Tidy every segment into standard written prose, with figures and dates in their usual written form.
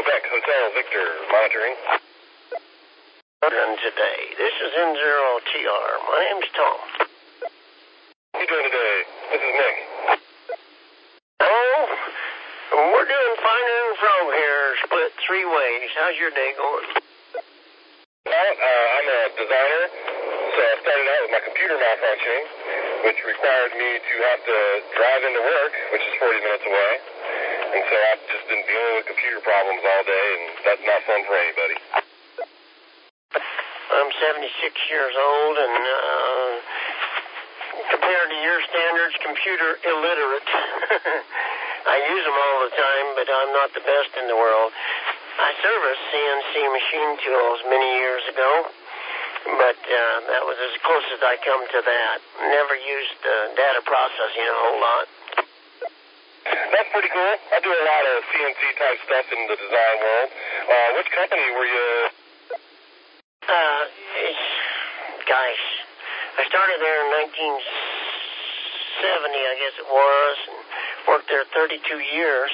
Quebec Hotel Victor monitoring. Today. This is N0TR. My name's Tom. How you doing today? This is Nick. Oh, we're doing fine and from here, split three ways. How's your day going? Well, I'm a designer, so I started out with my computer malfunctioning, which required me to have to drive into work, which is 40 minutes away. And so I've just been dealing with computer problems all day, and that's not fun for anybody. I'm 76 years old and, compared to your standards, computer illiterate. I use them all the time, but I'm not the best in the world. I serviced CNC machine tools many years ago, but that was as close as I come to that. Never used data processing a whole lot. That's pretty cool. I do a lot of CNC type stuff in the design world. Which company were you? Gosh, I started there in 1970, I guess it was, and worked there 32 years.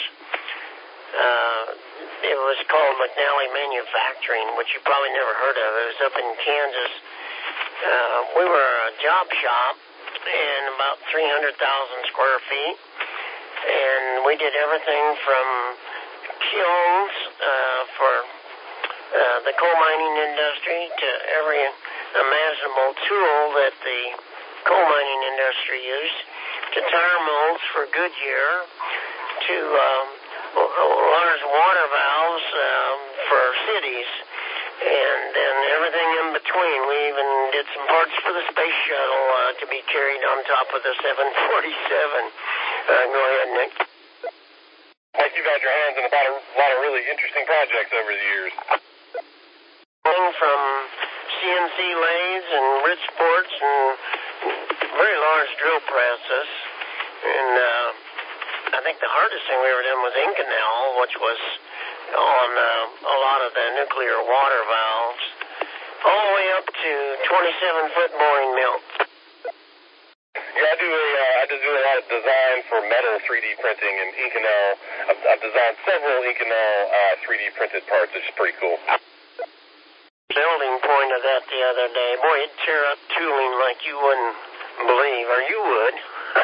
It was called McNally Manufacturing, which you probably never heard of. It was up in Kansas. We were a job shop in about 300,000 square feet, and we did everything from kilns for the coal mining industry to every imaginable tool that the coal mining industry used, to tire molds for Goodyear, to large water valves for cities, and then everything in between. We even did some parts for the space shuttle to be carried on top of the 747. Go ahead, Nick. You've had your hands in a lot of really interesting projects over the years. From CNC lathes and Ritz ports and very large drill presses. And I think the hardest thing we ever done was Inconel, which was on a lot of the nuclear water valves, all the way up to 27-foot boring mill. Yeah, I do a lot of design for metal 3D printing and Inconel. I've designed several Inconel 3D printed parts, which is pretty cool. Building point of that the other day. Boy, it'd tear up tooling like you wouldn't believe, or you would.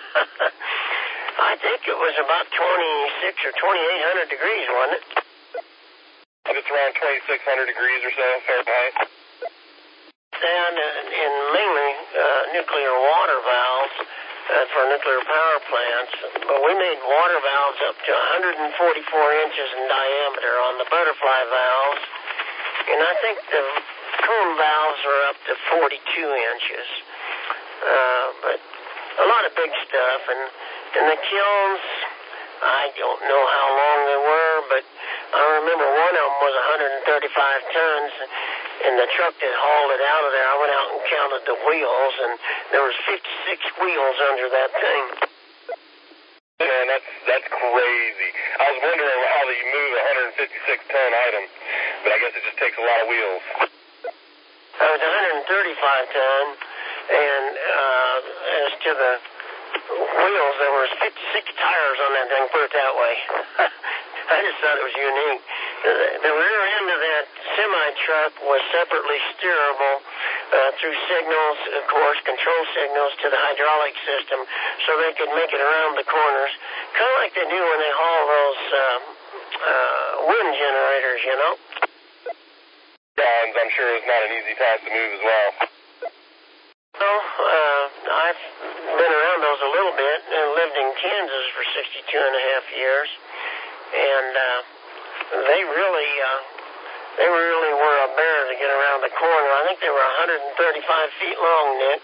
I think it was about 26 or 2,800 degrees, wasn't it? It's around 2,600 degrees or so Fahrenheit. And in mainly nuclear water valves for nuclear power plants. But we made water valves up to 144 inches in diameter on the butterfly valves. And I think the cone valves are up to 42 inches. But a lot of big stuff. And the kilns, I don't know how long they were, but I remember one of them was 135 tons. And the truck that hauled it out of there, I went out and counted the wheels, and there was 56 wheels under that thing. Man, that's crazy. I was wondering how you move a 156-ton item, but I guess it just takes a lot of wheels. It was 135 ton, and as to the wheels, there was 56 tires on that thing, put it that way. I just thought it was unique. The rear end of that semi-truck was separately steerable through signals, of course, control signals to the hydraulic system, so they could make it around the corners, kind of like they do when they haul those wind generators, you know? And I'm sure it's not an easy task to move as well. Well, I've been around those a little bit and lived in Kansas for 62 and a half years, and they really were a bear to get around the corner. I think they were 135 feet long, Nick.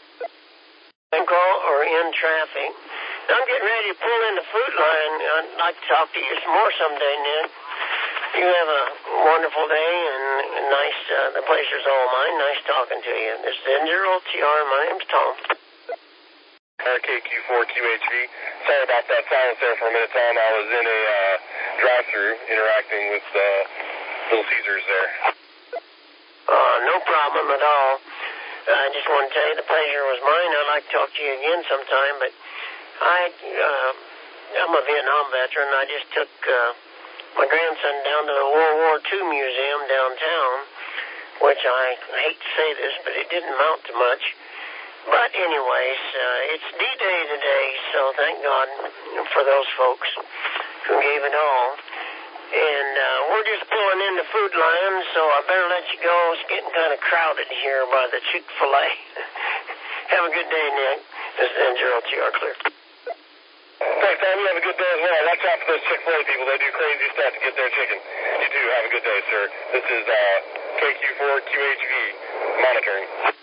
Or in traffic. I'm getting ready to pull in the fruit line. I'd like to talk to you some more someday, Nick. You have a wonderful day, and nice, the pleasure's all mine. Nice talking to you. This is N0TR. My name's Tom. RKQ4QHV. Sorry about that silence there for a minute, Tom. I was in a drive-thru interacting with Little Caesars there. No problem at all. I just want to tell you the pleasure was mine. I'd like to talk to you again sometime, but I'm a Vietnam veteran. I just took my grandson down to the World War II Museum downtown, which I hate to say this, but it didn't amount to much. But anyways, it's D-Day today, so thank God for those folks who gave it all. And we're just pulling into Food Lion, so I better let you go. It's getting kind of crowded here by the Chick-fil-A. Have a good day, Nick. This is Gerald TR Clear. Thanks, Tom. You have a good day as well. Watch out for those Chick-fil-A people. They do crazy stuff to get their chicken. You too. Have a good day, sir. This is KQ4QHV monitoring.